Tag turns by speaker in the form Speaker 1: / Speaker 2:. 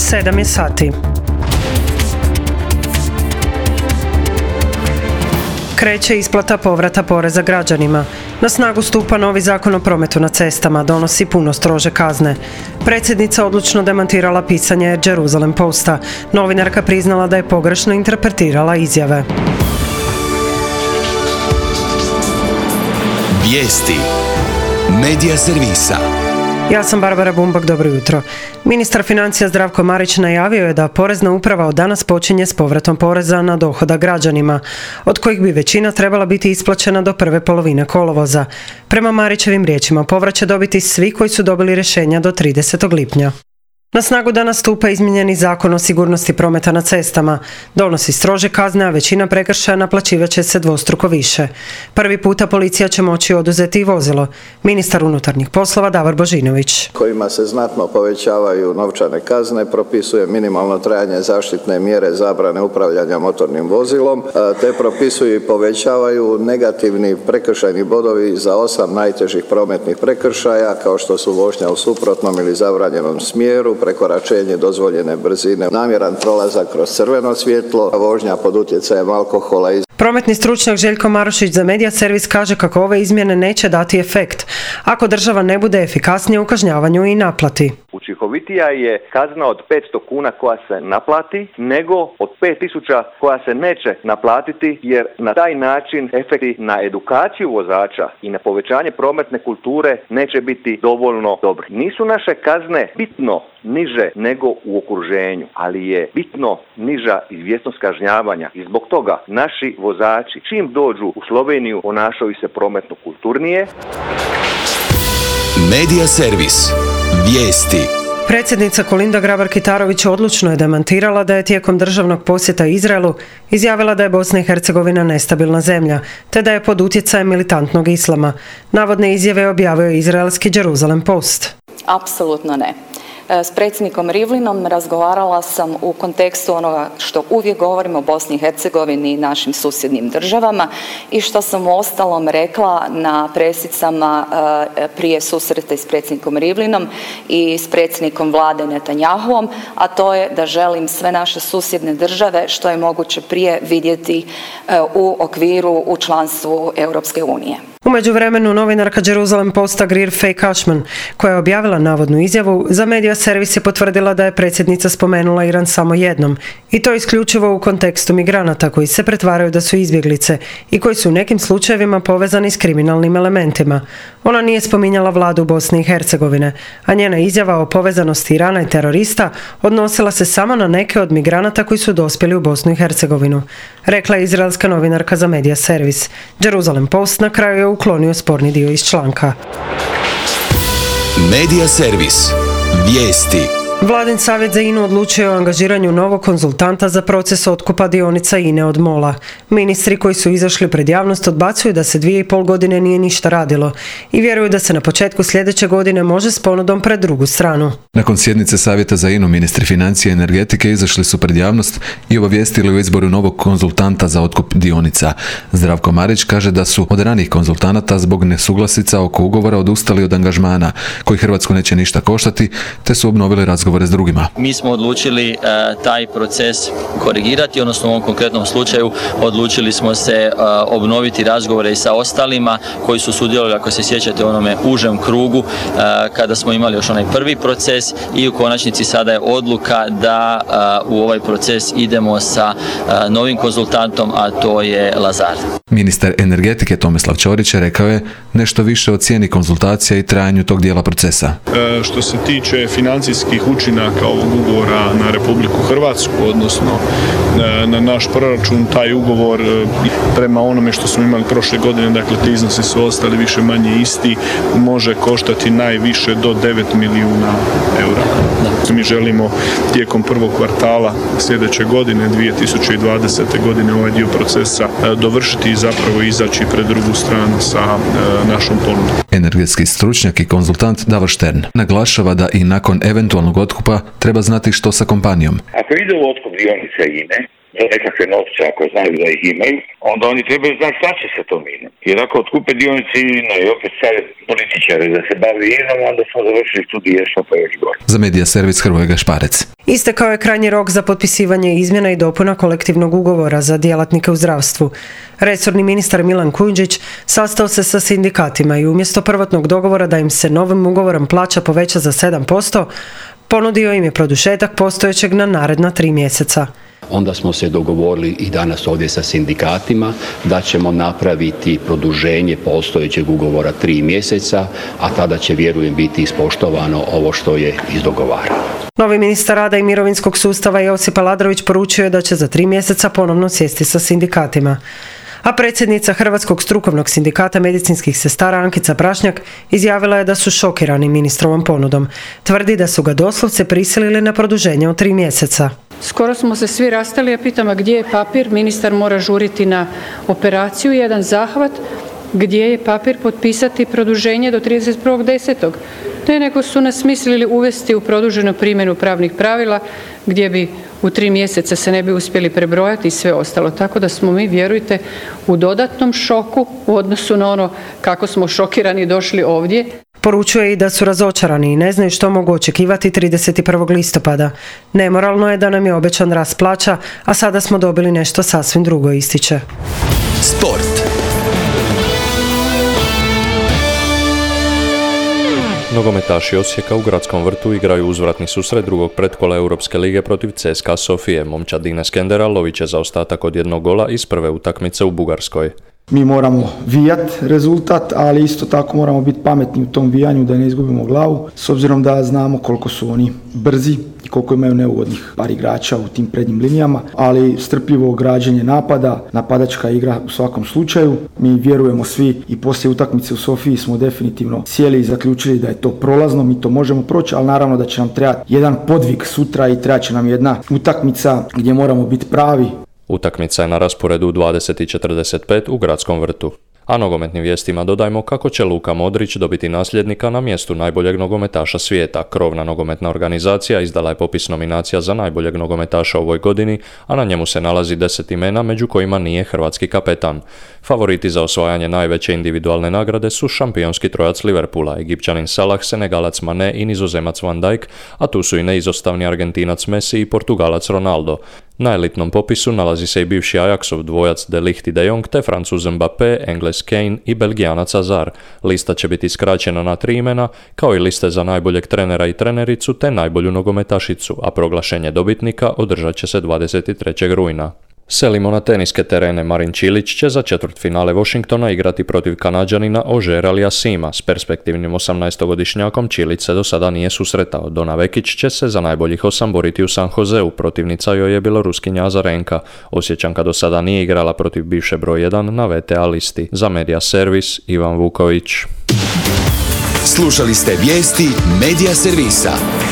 Speaker 1: 7 je sati. Kreće isplata povrata poreza građanima. Na snagu stupa novi zakon o prometu na cestama, donosi puno strože kazne. Predsjednica odlučno demantirala pisanje Jerusalem Posta. Novinarka priznala da je pogrešno interpretirala izjave.
Speaker 2: Vijesti Medija servisa.
Speaker 1: Ja sam Barbara Bumbak, dobro jutro. Ministar financija Zdravko Marić najavio je da Porezna uprava od danas počinje s povratom poreza na dohodak građanima, od kojih bi većina trebala biti isplaćena do prve polovine kolovoza. Prema Marićevim riječima, povrat će dobiti svi koji su dobili rješenja do 30. lipnja. Na snagu danas stupa izmijenjeni zakon o sigurnosti prometa na cestama. Donosi strože kazne, a većina prekršaja naplaćivat će se dvostruko više. Prvi puta policija će moći oduzeti i vozilo. Ministar unutarnjih poslova Davor Božinović.
Speaker 3: Kojima se znatno povećavaju novčane kazne, propisuje minimalno trajanje zaštitne mjere zabrane upravljanja motornim vozilom, te propisuju i povećavaju negativni prekršajni bodovi za 8 najtežih prometnih prekršaja, kao što su vožnja u suprotnom ili zabranjenom smjeru, prekoračenje dozvoljene brzine, namjeran prolazak kroz crveno svjetlo, vožnja pod utjecajem alkohola.
Speaker 1: Prometni stručnjak Željko Marušić za Medija servis kaže kako ove izmjene neće dati efekt ako država ne bude efikasnija u kažnjavanju i naplati.
Speaker 4: Učinkovitija je kazna od 500 kuna koja se naplati nego od 5000 koja se neće naplatiti, jer na taj način efekti na edukaciju vozača i na povećanje prometne kulture neće biti dovoljno dobri. Nisu naše kazne bitno niže nego u okruženju, ali je bitno niža izvjesnost kažnjavanja i zbog toga naši vozači čim dođu u Sloveniju ponašaju se prometno kulturnije.
Speaker 2: Medija servis. Vijesti.
Speaker 1: Predsjednica Kolinda Grabar-Kitarović odlučno je demantirala da je tijekom državnog posjeta Izraelu izjavila da je Bosna i Hercegovina nestabilna zemlja, te da je pod utjecajem militantnog islama. Navodne izjave objavio je izraelski Jerusalem Post.
Speaker 5: Apsolutno ne. S predsjednikom Rivlinom razgovarala sam u kontekstu onoga što uvijek govorimo o Bosni i Hercegovini i našim susjednim državama i što sam uostalom rekla na presicama prije susreta s predsjednikom Rivlinom i s predsjednikom vlade Netanjahuom, a to je da želim sve naše susjedne države što je moguće prije vidjeti u okviru u članstvu Europske unije.
Speaker 1: U međuvremenu novinarka Jerusalem Posta Greer Faye Cashman, koja je objavila navodnu izjavu, za Medija servis je potvrdila da je predsjednica spomenula Iran samo jednom, i to isključivo u kontekstu migranata koji se pretvaraju da su izbjeglice i koji su u nekim slučajevima povezani s kriminalnim elementima. Ona nije spominjala vladu Bosne i Hercegovine, a njena izjava o povezanosti Irana i terorista odnosila se samo na neke od migranata koji su dospjeli u Bosnu i Hercegovinu, rekla je izraelska novinarka za Medija servis. Jerusalem Post na kraju je uklonio sporni dio iz članka.
Speaker 2: Medija servis. Vijesti.
Speaker 1: Vladin savjet za INA-u odlučio o angažiranju novog konzultanta za proces otkupa dionica INA-e od MOL-a. Ministri koji su izašli pred javnost odbacuju da se 2,5 godine nije ništa radilo i vjeruju da se na početku sljedeće godine može s ponudom pred drugu stranu.
Speaker 6: Nakon sjednice savjeta za INA-u ministri financije i energetike izašli su pred javnost i obavijestili o izboru novog konzultanta za otkup dionica. Zdravko Marić kaže da su od ranijih konzultanata zbog nesuglasica oko ugovora odustali od angažmana koji Hrvatsku neće ništa koštati, te su obnovili razgovore s drugima.
Speaker 7: Mi smo odlučili taj proces korigirati, odnosno u ovom konkretnom slučaju odlučili smo se obnoviti razgovore i sa ostalima koji su sudjelovali, ako se sjećate, u onome užem krugu kada smo imali još onaj prvi proces, i u konačnici sada je odluka da u ovaj proces idemo sa novim konzultantom, a to je Lazard.
Speaker 6: Ministar energetike Tomislav Ćorić rekao je nešto više o cijeni konzultacija i trajanju tog dijela procesa.
Speaker 8: Što se tiče financijskih učinaka ovog ugovora na Republiku Hrvatsku, odnosno na naš proračun, taj ugovor prema onome što smo imali prošle godine, dakle ti iznosi su ostali više manje isti, može koštati najviše do 9 milijuna eura. Mi želimo tijekom prvog kvartala sljedeće godine, 2020. godine, ovaj dio procesa dovršiti i zapravo izaći pred drugu stranu sa našom ponudom.
Speaker 6: Energetski stručnjak i konzultant Davor Štern naglašava da i nakon eventualnog otkupa treba znati što sa kompanijom.
Speaker 9: Ako ide u otkup dionica INA-e, za nekakve novce, ako znaju da ih imaju, onda oni trebaju znati šta će se to INA. Jer ako otkupe dionice INA i opet stave političare da se bavi INA, onda smo završili tu diješno pa još gore.
Speaker 6: Za Medija servis Hrvoje Gašparec.
Speaker 1: Istekao je krajnji rok za potpisivanje izmjena i dopuna kolektivnog ugovora za djelatnike u zdravstvu. Resorni ministar Milan Kujundžić sastao se sa sindikatima i umjesto prvotnog dogovora da im se novim ugovorom plaća poveća za 7%, ponudio im je produžetak postojećeg na naredna 3 mjeseca.
Speaker 10: Onda smo se dogovorili i danas ovdje sa sindikatima da ćemo napraviti produženje postojećeg ugovora 3 mjeseca, a tada će, vjerujem, biti ispoštovano ovo što je izdogovarano.
Speaker 1: Novi ministar rada i mirovinskog sustava Josip Aladrović poručio je da će za 3 mjeseca ponovno sjesti sa sindikatima. A predsjednica Hrvatskog strukovnog sindikata medicinskih sestara Ankica Prašnjak izjavila je da su šokirani ministrovom ponudom. Tvrdi da su ga doslovce prisilili na produženje od 3 mjeseca.
Speaker 11: Skoro smo se svi rastali, ja pitam, a gdje je papir? Ministar mora žuriti na operaciju, jedan zahvat, gdje je papir potpisati produženje do 31.10. Ne, nego su nas mislili uvesti u produženu primjenu pravnih pravila gdje bi u 3 mjeseca se ne bi uspjeli prebrojati i sve ostalo. Tako da smo mi, vjerujte, u dodatnom šoku u odnosu na ono kako smo šokirani došli ovdje.
Speaker 1: Poručuje i da su razočarani i ne znaju što mogu očekivati 31. listopada. Nemoralno je da nam je obećan rast plaća, a sada smo dobili nešto sasvim drugo, ističe.
Speaker 2: Sport.
Speaker 12: Nogometaši Osijeka u Gradskom vrtu igraju uzvratni susret drugog pretkola Europske lige protiv CSKA Sofije. Momčad Dine Skendera lovit će zaostatak od 1 gola iz prve utakmice u Bugarskoj.
Speaker 13: Mi moramo vijat rezultat, ali isto tako moramo biti pametni u tom vijanju da ne izgubimo glavu, s obzirom da znamo koliko su oni brzi i koliko imaju neugodnih par igrača u tim prednjim linijama, ali strpljivo građenje napada, napadačka igra u svakom slučaju. Mi vjerujemo svi i poslije utakmice u Sofiji smo definitivno sjeli i zaključili da je to prolazno, mi to možemo proći, ali naravno da će nam trebati jedan podvig sutra i trebat će nam jedna utakmica gdje moramo biti pravi.
Speaker 12: Utakmica je na rasporedu u 20:45 u Gradskom vrtu. A nogometnim vijestima dodajmo kako će Luka Modrić dobiti nasljednika na mjestu najboljeg nogometaša svijeta. Krovna nogometna organizacija izdala je popis nominacija za najboljeg nogometaša u ovoj godini, a na njemu se nalazi 10 imena, među kojima nije hrvatski kapetan. Favoriti za osvajanje najveće individualne nagrade su šampionski trojac Liverpoola, Egipćanin Salah, Senegalac Mane i Nizozemac Van Dijk, a tu su i neizostavni Argentinac Messi i Portugalac Ronaldo. Na elitnom popisu nalazi se i bivši Ajaxov dvojac De Ligt i De Jong te Francuz Mbappé, Engles Kane i Belgijanac Hazard. Lista će biti skraćena na 3 imena, kao i liste za najboljeg trenera i trenericu te najbolju nogometašicu, a proglašenje dobitnika održat će se 23. rujna. Selimo na teniske terene. Marin Čilić će za četvrtfinale Washingtona igrati protiv Kanađanina Auger Aliassima. S perspektivnim 18-godišnjakom Čilić se do sada nije susretao. Dona Vekić će se za najboljih 8 boriti u San Joseu. Protivnica joj je Bjeloruskinja Azarenka. Osječanka do sada nije igrala protiv bivše broj 1 na VTA listi. Za Medija servis Ivan Vuković.
Speaker 2: Slušali ste vijesti Medija servisa.